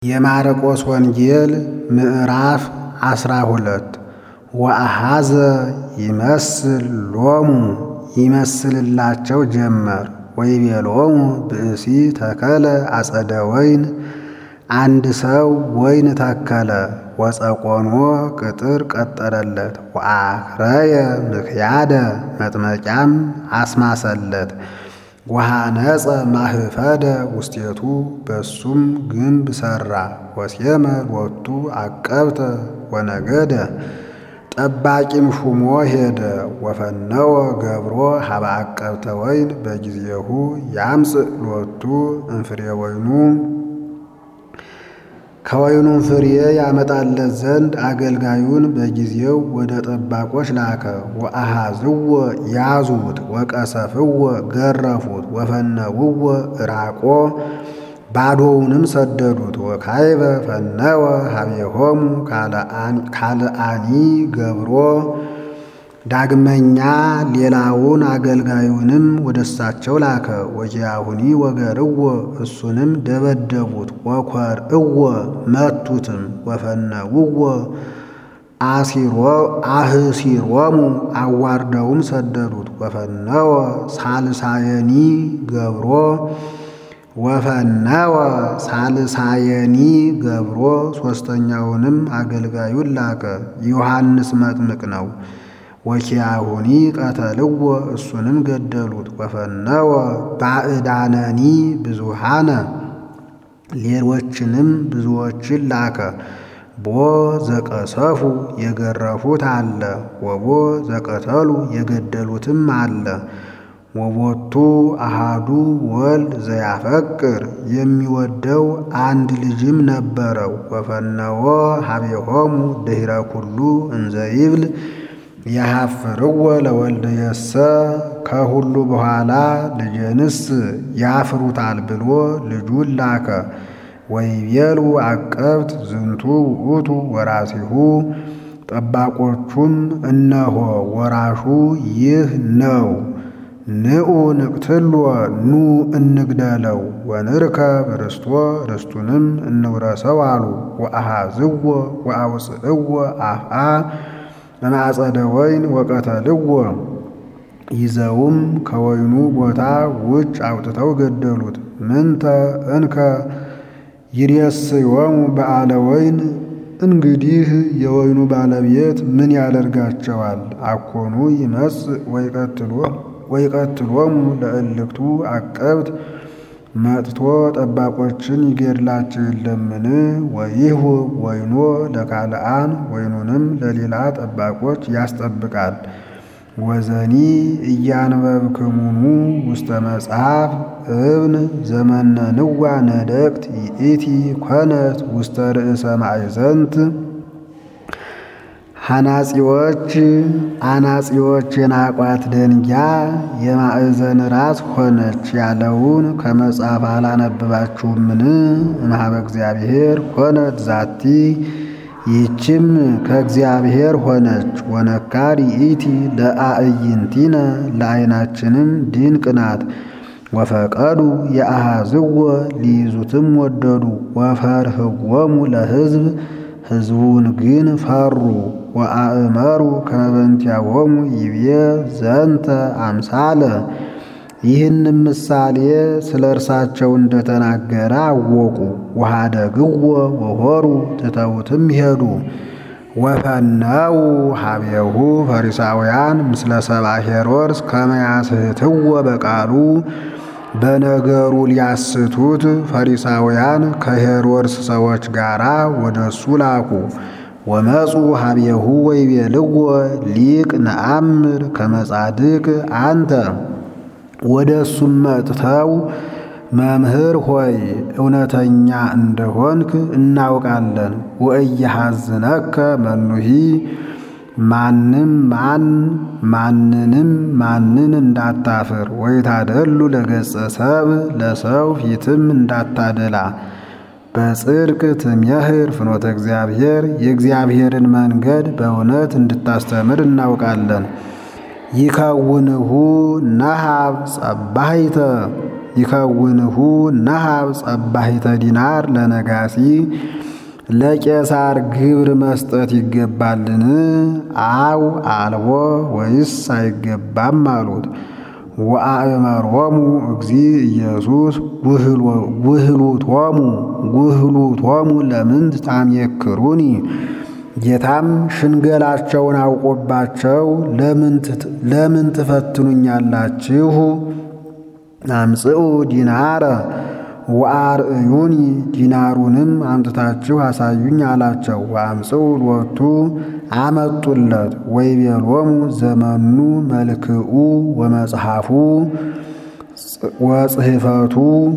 የማርቆስ ወንጌል ምዕራፍ 12 ወአኀዘ ይመስል ሎሙ ይመስልላቸው ጀመር ወይቤሎሙ ብእሲ ተከለ አጸደ ወይን አንድ ሰው ወይን ተከለ ወጸቆኖ ቅጥር ቀጠረለት ወአክረየ ምክያደ መጥመቂያም አስማሰለት ወሃነጸ ማህፈደ ውስጤቱ በሱም ግንብ ሠራ ወሴመ ሎቱ አቀብተ ወነገደ ጠባቂም ሹሞ ሄደ ወፈነወ ገብሮ ሀበ አቀብተ ወይን በጊዜሁ ያምጽእ ሎቱ እንፍሬ ወይኑ ከወይኑም ፍሬ ያመጣለት ዘንድ አገልጋዩን በጊዜው ወደ ጠባቆች ላከ። ወአኀዝዎ ያዙት ወቀሰፍዎ ገረፉት ወፈነውዎ ዕራቆ ባዶውንም ሰደዱት። ወካዕበ ፈነወ ኀቤሆሙ ካልአኒ ገብሮ ዳግመኛ ሌላውን አገልጋዩንም ወደ እሳቸው ላከ። ወኪያሁኒ ወገርዎ እሱንም ደበደቡት ወኰርዕዎ መቱትም ወፈነውዎ አህሲሮሙ አዋርደውም ሰደዱት። ወፈነወ ሳልሳየኒ ገብሮ ሦስተኛውንም አገልጋዩን ላከ። ዮሐንስ መጥምቅ ነው። ወኪያሁኒ ቀተልዎ እሱንም ገደሉት። ወፈነወ ባዕዳነኒ ብዙሃነ ሌሎችንም ብዙዎችን ላከ። ቦ ዘቀሰፉ የገረፉት አለ ወቦ ዘቀተሉ የገደሉትም አለ። ወቦቱ አሃዱ ወልድ ዘያፈቅር የሚወደው አንድ ልጅም ነበረው። ወፈነወ ኀቤሆሙ ድኅረ ኩሉ እንዘ ይብል ያሐፍርዎ ለወልድየሰ ከሁሉ በኋላ ልጄንስ ያፍሩታል ብሎ ልጁን ላከ። ወይቤሉ አቀብት ዝንቱ ውእቱ ወራሲሁ ጠባቆቹም እነሆ ወራሹ ይህ ነው፣ ንዑ ንቅትሎ ኑ እንግደለው ወንርከብ ርስቶ ርስቱንም እንውረሰው አሉ። ወአኀዝዎ ወአውፅእዎ አፍአ በማዕጸደ ወይን ወቀተልዎ ይዘውም ከወይኑ ቦታ ውጭ አውጥተው ገደሉት። ምንተ እንከ ይሬስዮሙ በዓለ ወይን እንግዲህ የወይኑ ባለቤት ምን ያደርጋቸዋል? አኮኑ ይመጽእ ወይቀትሎሙ ለእልክቱ አቀብት መጥቶ ጠባቆችን ይገድላቸው የለምን? ወይሁ ወይኖ ለካልአን ወይኑንም ለሌላ ጠባቆች ያስጠብቃል። ወዘኒ እያንበብክሙኑ ውስተ መጽሐፍ እብን ዘመነንዋ ነደቅት ይእቲ ኮነት ውስተ ርእሰ ማዕዘንት አናጺዎች የናቋት ደንጊያ የማዕዘን ራስ ሆነች ያለውን ከመጽሐፍ አላነበባችሁምን? እምኀበ እግዚአብሔር ኮነት ዛቲ ይህችም ከእግዚአብሔር ሆነች። ወነካር ይእቲ ለአዕይንቲነ ለዓይናችንም ድንቅ ናት። ወፈቀዱ የአኀዝዎ ሊይዙትም ወደዱ። ወፈርህዎሙ ለሕዝብ ሕዝቡን ግን ፈሩ። ወአእመሩ ከመ በእንቲአሆሙ ይቤ ዘንተ አምሳለ ይህንም ምሳሌ ስለ እርሳቸው እንደተናገረ አወቁ። ወኀደግዎ ወሖሩ ትተውትም ሄዱ። ወፈነው ኀቤሁ ፈሪሳውያን ምስለ ሰብአ ሄሮድስ ከመ ያስሕትዎ በቃሉ በነገሩ ሊያስቱት ፈሪሳውያን ከሄሮድስ ሰዎች ጋር ወደ እሱ ላኩ። ወመፁ ኀቤሁ ወይቤልዎ ሊቅ ነአምር ከመ ጻድቅ አንተ ወደ እሱም መጥተው መምህር ሆይ እውነተኛ እንደሆንክ እናውቃለን። ወእያሐዝነከ መኑሂ ማንንም እንዳታፍር ወይታደሉ ለገጸ ሰብእ ለሰው ፊትም እንዳታደላ በጽድቅ ትሜህር ፍኖተ እግዚአብሔር የእግዚአብሔርን መንገድ በእውነት እንድታስተምር እናውቃለን። ይከውንሁ ነሃብ ጸባሂተ ይከውንሁ ነሃብ ጸባሂተ ዲናር ለነጋሲ ለቄሳር ግብር መስጠት ይገባልን? አው አልቦ ወይስ አይገባም አሉት። ወአእመሮሙ እግዚ ኢየሱስ ጉህሉቶሙ ለምንት ታምየክሩኒ። ጌታም ሽንገላቸውን አውቆባቸው ለምን ትፈትኑኛላችሁ? አምጽኡ ዲናረ ወአርእዩኒ፣ ዲናሩንም አምጥታችሁ አሳዩኝ አላቸው። ወአምጽኡ ሎቱ፣ አመጡለት። ወይቤሎሙ ዘመኑ መልክኡ ወመጽሐፉ ወጽሕፈቱ፣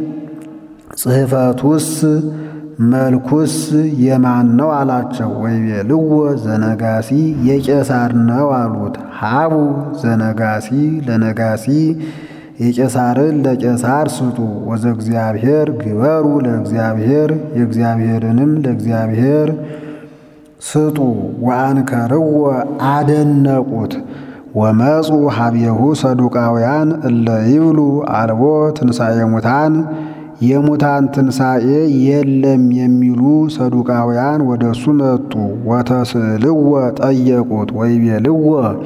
ጽሕፈቱስ መልኩስ የማን ነው አላቸው። ወይቤልዎ ዘነጋሲ፣ የቄሳር ነው አሉት። ሀቡ ዘነጋሲ ለነጋሲ፣ የቄሳርን ለቄሳር ስጡ። ወዘእግዚአብሔር ግበሩ ለእግዚአብሔር፣ የእግዚአብሔርንም ለእግዚአብሔር ስጡ። ወአንከርዎ፣ አደነቁት። ወመፁ ሀቤሁ ሰዱቃውያን እለ ይብሉ አልቦ ትንሣኤ ሙታን፣ የሙታን ትንሣኤ የለም የሚሉ ሰዱቃውያን ወደ እሱ መጡ። ወተስእልዎ፣ ጠየቁት። ወይቤልዎ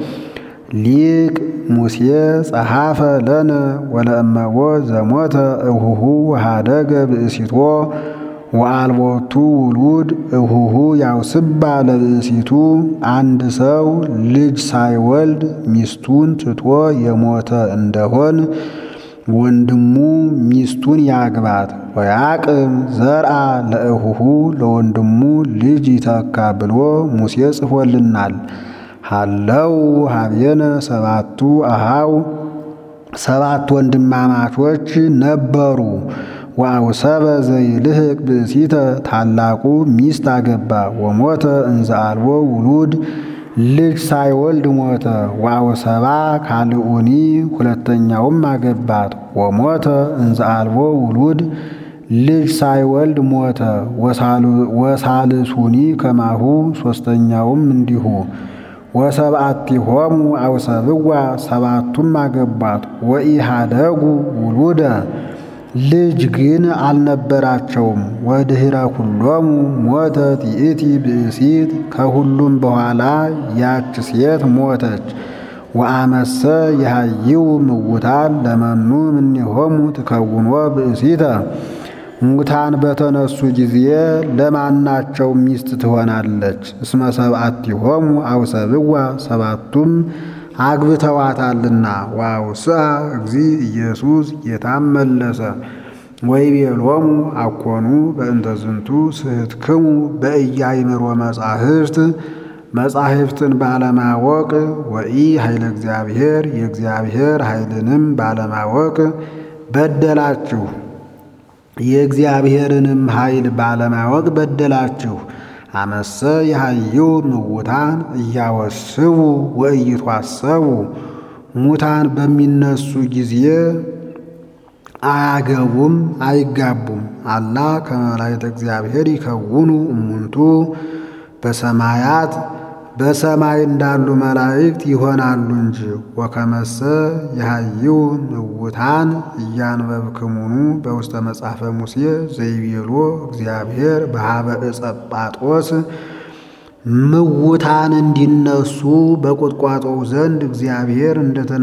ሊቅ ሙሴ ጸሐፈ ለነ ወለእመቦ ዘሞተ እሁሁ ወሃደገ ብእሲቶ ወአልቦቱ ውሉድ እሁሁ ያውስባ ለብእሲቱ። አንድ ሰው ልጅ ሳይወልድ ሚስቱን ትቶ የሞተ እንደሆን ወንድሙ ሚስቱን ያግባት። ወያቅም ዘርአ ለእሁሁ፣ ለወንድሙ ልጅ ይተካ ብሎ ሙሴ ጽፎልናል። ሃለው ሀቤነ ሰባቱ አሃው፣ ሰባት ወንድማማቾች ነበሩ። ወአውሰበ ዘይልህቅ ብእሲተ፣ ታላቁ ሚስት አገባ። ወሞተ እንዘ አልቦ ውሉድ፣ ልጅ ሳይወልድ ሞተ። ወአውሰባ ካልኡኒ፣ ሁለተኛውም አገባት። ወሞተ እንዘ አልቦ ውሉድ፣ ልጅ ሳይወልድ ሞተ። ወሳልሱኒ ከማሁ፣ ሦስተኛውም እንዲሁ። ወሰብአቲሆሙ አውሰብዋ፣ ሰባቱም አገባት። ወኢሃደጉ ውሉደ፣ ልጅ ግን አልነበራቸውም። ወድኅረ ኩሎሙ ሞተት ይእቲ ብእሲት፣ ከሁሉም በኋላ ያች ሴት ሞተች። ወአመሰ የሃይው ምውታን ለመኑ እምኔሆሙ ትከውኖ ብእሲተ፣ ሙታን በተነሱ ጊዜ ለማናቸው ሚስት ትሆናለች? እስመ ሰብአቲሆሙ አውሰብዋ፣ ሰባቱም አግብተዋታልና። ወአውስአ እግዚ ኢየሱስ፣ ጌታም መለሰ ወይቤሎሙ አኮኑ በእንተ ዝንቱ ስሕትክሙ በኢያእምሮ መጻሕፍት፣ መጻሕፍትን ባለማወቅ ወኢ ኃይለ እግዚአብሔር፣ የእግዚአብሔር ኃይልንም ባለማወቅ በደላችሁ። የእግዚአብሔርንም ኃይል ባለማወቅ በደላችሁ። አመሰ የሃይው ምውታን እያወስቡ ወኢይትዋሰቡ፣ ሙታን በሚነሱ ጊዜ አያገቡም አይጋቡም። አላ ከመ መላእክተ እግዚአብሔር ይከውኑ እሙንቱ፣ በሰማያት በሰማይ እንዳሉ መላእክት ይሆናሉ እንጂ። ወከመሰ የሃይው ምውታን እያንበብክሙኑ በውስተ መጽሐፈ ሙሴ ዘይቤሎ እግዚአብሔር በሃበ ዕፀ ጳጦስ፣ ምውታን እንዲነሱ በቁጥቋጦው ዘንድ እግዚአብሔር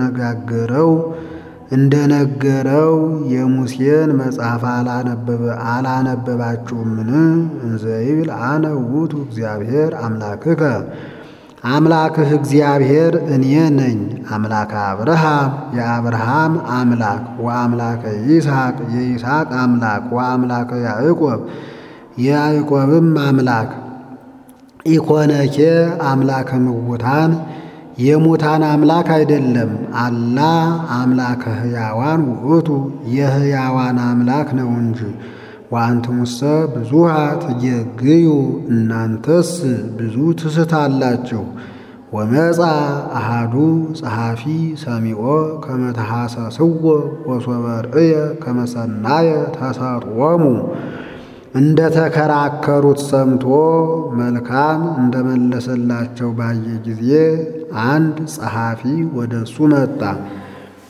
እንደነገረው የሙሴን መጽሐፍ አላነበባችሁምን? እንዘ ይብል አነ ውእቱ እግዚአብሔር አምላክከ፣ አምላክህ እግዚአብሔር እኔ ነኝ። አምላከ አብርሃም፣ የአብርሃም አምላክ፣ ወአምላከ ይስሐቅ፣ የይስሐቅ አምላክ፣ ወአምላከ ያዕቆብ፣ የያዕቆብም አምላክ። ኢኮነኬ አምላከ ምውታን፣ የሙታን አምላክ አይደለም። አላ አምላከ ሕያዋን ውእቱ፣ የሕያዋን አምላክ ነው እንጂ። ወአንትሙሰ ብዙኃ ትጌግዩ፣ እናንተስ ብዙ ትስታላችሁ። ወመጻ አሃዱ ጸሐፊ ሰሚዖ ከመ ተሐሰስዎ ወሶበ ርእየ ከመ ሰናየ ተሰጥዎሙ፣ እንደ ተከራከሩት ሰምቶ መልካም እንደመለሰላቸው ባየ ጊዜ አንድ ጸሐፊ ወደ እሱ መጣ።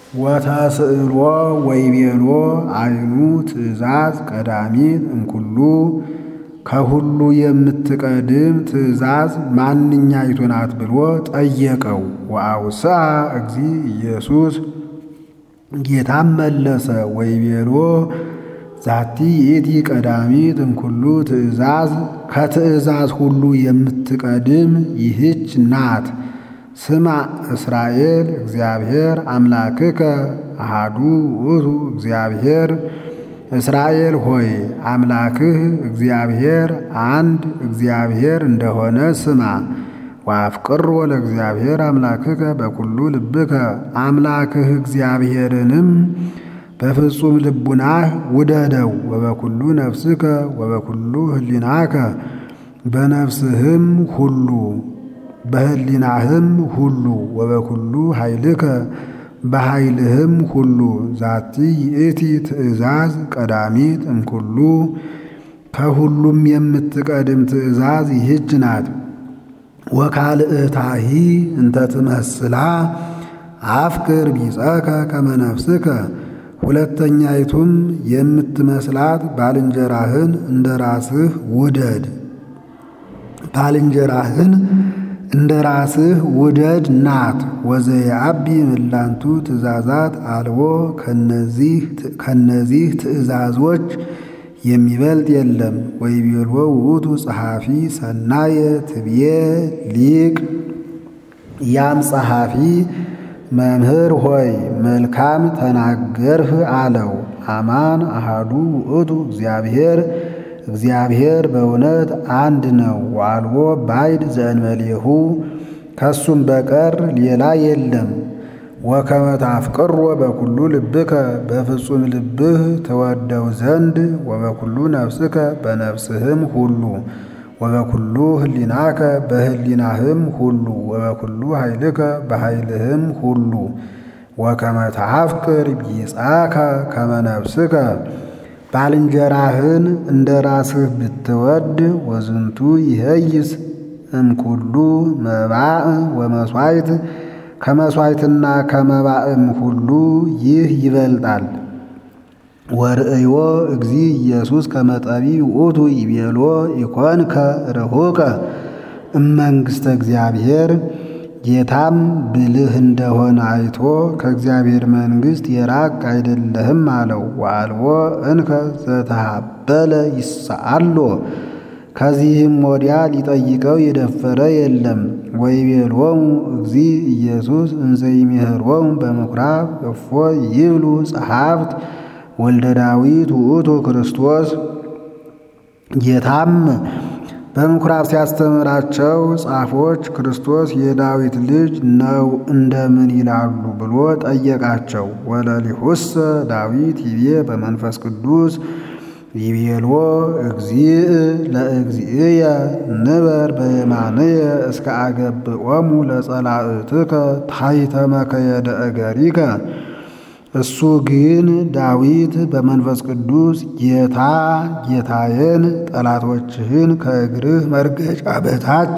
ወተስእሎ ወይቤሎ አይኑ ትእዛዝ ቀዳሚት እምኩሉ ከሁሉ የምትቀድም ትእዛዝ ማንኛይቱ ናት ብሎ ጠየቀው። ወአውስአ እግዚ ኢየሱስ ጌታም መለሰ ወይቤሎ ዛቲ ይእቲ ቀዳሚት እምኩሉ ትእዛዝ ከትእዛዝ ሁሉ የምትቀድም ይህች ናት። ስማ እስራኤል እግዚአብሔር አምላክከ አሃዱ ውእቱ እግዚአብሔር እስራኤል ሆይ አምላክህ እግዚአብሔር አንድ እግዚአብሔር እንደሆነ ስማ። ወአፍቅሮ ለእግዚአብሔር አምላክከ በኩሉ ልብከ አምላክህ እግዚአብሔርንም በፍጹም ልቡናህ ውደደው። ወበኩሉ ነፍስከ ወበኩሉ ህሊናከ በነፍስህም ሁሉ በህሊናህም ሁሉ ወበኩሉ ኃይልከ በኃይልህም ሁሉ ዛቲ ይእቲ ትእዛዝ ቀዳሚት እምኩሉ ከሁሉም የምትቀድም ትእዛዝ ይህች ናት። ወካልእታሂ እንተ ትመስላ አፍቅር ቢጸከ ከመ ነፍስከ ሁለተኛይቱም የምትመስላት ባልንጀራህን እንደ ራስህ ውደድ። ባልንጀራህን እንደ ራስህ ውደድ ናት። ወዘየአቢ እምላንቱ ትእዛዛት አልቦ ከነዚህ ትእዛዞች የሚበልጥ የለም። ወይቤሎ ውእቱ ጸሐፊ ሰናየ ትብዬ ሊቅ ያም ጸሐፊ መምህር ሆይ መልካም ተናገርህ አለው። አማን አሃዱ ውእቱ እግዚአብሔር በእውነት አንድ ነው። ወአልቦ ባዕድ ዘእንበሌሁ ከሱም በቀር ሌላ የለም። ወከመ ታፍቅሮ በኩሉ ልብከ በፍጹም ልብህ ተወደው ዘንድ ወበኩሉ ነፍስከ በነፍስህም ሁሉ ወበኩሉ ህሊናከ በህሊናህም ሁሉ ወበኩሉ ኃይልከ በኃይልህም ሁሉ ወከመ ታፍቅር ቢጻከ ከመ ነፍስከ ባልንጀራህን እንደ ራስህ ብትወድ ወዝንቱ ይሄይስ እምኩሉ መባእ ወመሥዋዕት ከመሥዋዕትና ከመባእም ሁሉ ይህ ይበልጣል። ወርእዮ እግዚ ኢየሱስ ከመ ጠቢብ ውእቱ ይቤሎ ኢኮንከ ርሑቀ እመንግሥተ እግዚአብሔር ጌታም ብልህ እንደሆነ አይቶ ከእግዚአብሔር መንግሥት የራቅ አይደለህም አለው። ወአልቦ እንከ ዘተሃበለ ይስአሎ ከዚህም ወዲያ ሊጠይቀው የደፈረ የለም። ወይቤሎሙ እግዚ ኢየሱስ እንዘ ይሜህሮሙ በምኵራብ እፎ ይብሉ ጸሐፍት ወልደ ዳዊት ውእቱ ክርስቶስ ጌታም በምኵራብ ሲያስተምራቸው ጻፎች ክርስቶስ የዳዊት ልጅ ነው እንደምን ይላሉ ብሎ ጠየቃቸው። ወለሊሁሰ ዳዊት ይቤ በመንፈስ ቅዱስ ይቤሎ እግዚእ ለእግዚእየ ንበር በየማንየ እስከ አገብኦሙ ለጸላእትከ ታሕተ መከየደ እገሪከ። እሱ ግን ዳዊት በመንፈስ ቅዱስ ጌታዬን ጠላቶችህን ከእግርህ መርገጫ በታች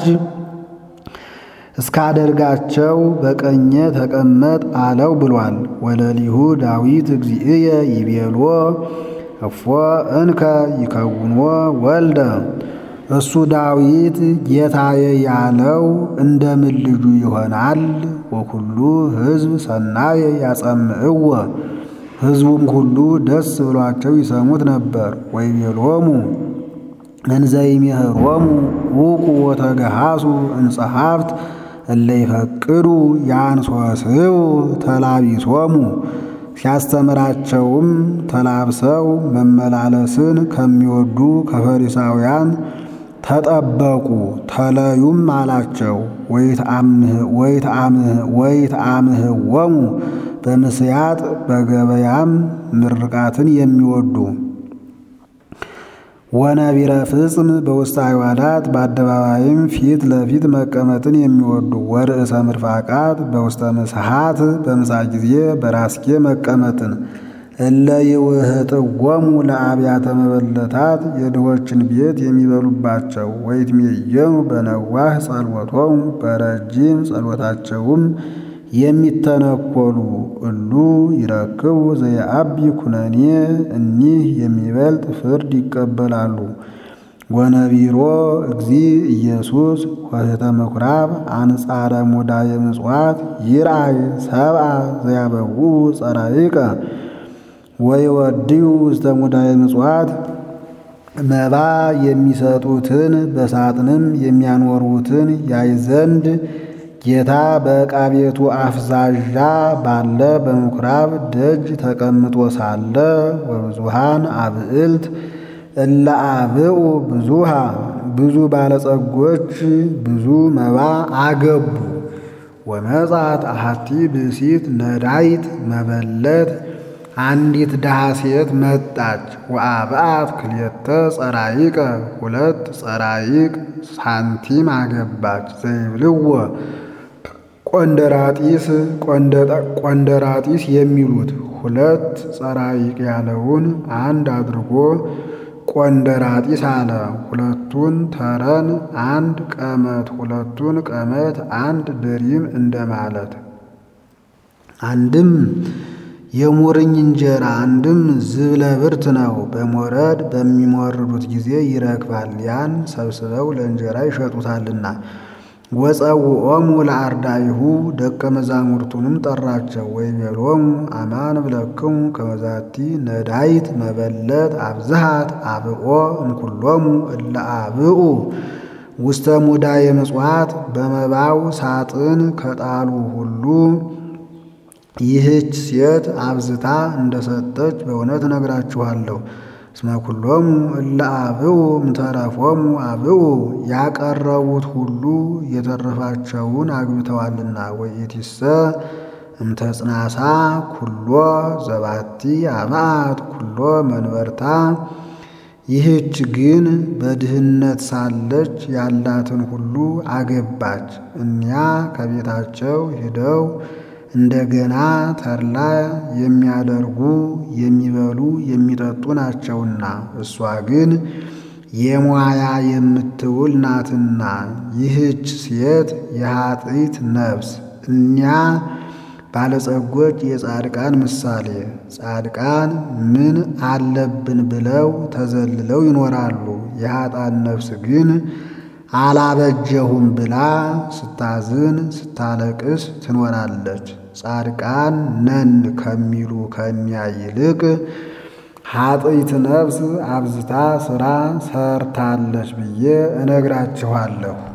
እስካደርጋቸው በቀኜ ተቀመጥ አለው ብሏል። ወለሊሁ ዳዊት እግዚእየ ይቤሎ እፎ እንከ ይከውንዎ ወልደ እሱ ዳዊት ጌታዬ ያለው እንደምን ልጁ ይሆናል? ወኩሉ ሕዝብ ሰናየ ያጸምዕዎ ሕዝቡም ሁሉ ደስ ብሏቸው ይሰሙት ነበር። ወይቤሎሙ እንዘ ይሜህሮሙ ውቁ ወተገሃሱ እምጸሐፍት እለ ይፈቅዱ ያንሶስው ተላቢሶሙ ሲያስተምራቸውም ተላብሰው መመላለስን ከሚወዱ ከፈሪሳውያን ተጠበቁ ተለዩም አላቸው። ወይትአምህዎሙ በምስያጥ በገበያም ምርቃትን የሚወዱ ወነቢረ ፍጽም በውስተ አዕዋዳት በአደባባይም ፊት ለፊት መቀመጥን የሚወዱ ወርእሰ ምርፋቃት በውስተ ምስሐት በምሳ ጊዜ በራስጌ መቀመጥን እለ ይውህጥዎሙ ለአብያተ መበለታት የድሆችን ቤት የሚበሉባቸው ወይትሜየኑ በነዋህ ጸሎቶሙ በረጅም ጸሎታቸውም የሚተነኰሉ እሉ ይረክቡ ዘየአቢ ኩነኔ እኒህ የሚበልጥ ፍርድ ይቀበላሉ። ወነቢሮ እግዚ ኢየሱስ ኆኅተ ምኵራብ አንጻረ ሙዳየ ምጽዋት ይርአይ ሰብአ ዘያበውኡ ጸራይቀ ወይወድዩ ውስተ ሙዳየ ምጽዋት መባ የሚሰጡትን በሳጥንም የሚያኖሩትን ያይ ዘንድ ጌታ በዕቃ ቤቱ አፍዛዣ ባለ በምኵራብ ደጅ ተቀምጦ ሳለ ወብዙሃን አብዕልት እለ አብኡ ብዙሃ ብዙ ባለጸጎች ብዙ መባ አገቡ። ወመጻት አሐቲ ብእሲት ነዳይት መበለት አንዲት ድሃ ሴት መጣች። ወአብአት ክልኤተ ጸራይቀ ሁለት ጸራይቅ ሳንቲም አገባች። ዘይብልዎ ቆንደራጢስ የሚሉት ሁለት ጸራይቅ ያለውን አንድ አድርጎ ቆንደራጢስ አለ። ሁለቱን ተረን አንድ ቀመት ሁለቱን ቀመት አንድ ድሪም እንደማለት። አንድም የሙርኝ እንጀራ አንድም ዝብለ ብርት ነው። በሞረድ በሚሞርዱት ጊዜ ይረግፋል። ያን ሰብስበው ለእንጀራ ይሸጡታልና። ወጸውዖሙ ለአርዳኢሁ ደቀ መዛሙርቱንም ጠራቸው። ወይቤሎሙ አማን እብለክሙ ከመ ዛቲ ነዳይት መበለት አብዝሃት አብኦ እምኩሎሙ እለ አብኡ ውስተ ሙዳየ ምጽዋት በመባው ሳጥን ከጣሉ ሁሉ ይህች ሴት አብዝታ እንደሰጠች በእውነት እነግራችኋለሁ። እስመ ኩሎሙ እለ አብኡ እምተረፎሙ አብኡ ያቀረቡት ሁሉ የተረፋቸውን አግብተዋልና። ወኢቲሰ እምተጽናሳ ኩሎ ዘባቲ አብአት ኩሎ መንበርታ ይህች ግን በድህነት ሳለች ያላትን ሁሉ አገባች። እኒያ ከቤታቸው ሂደው እንደገና ተድላ የሚያደርጉ የሚበሉ የሚጠጡ ናቸውና እሷ ግን የሟያ የምትውል ናትና። ይህች ሴት የኃጥእት ነፍስ እኒያ ባለጸጎች የጻድቃን ምሳሌ። ጻድቃን ምን አለብን ብለው ተዘልለው ይኖራሉ። የኃጥአን ነፍስ ግን አላበጀሁም ብላ ስታዝን ስታለቅስ ትኖራለች። ጻድቃን ነን ከሚሉ ከሚያ ይልቅ ኃጥእት ነፍስ አብዝታ ሥራ ሰርታለች ብዬ እነግራችኋለሁ።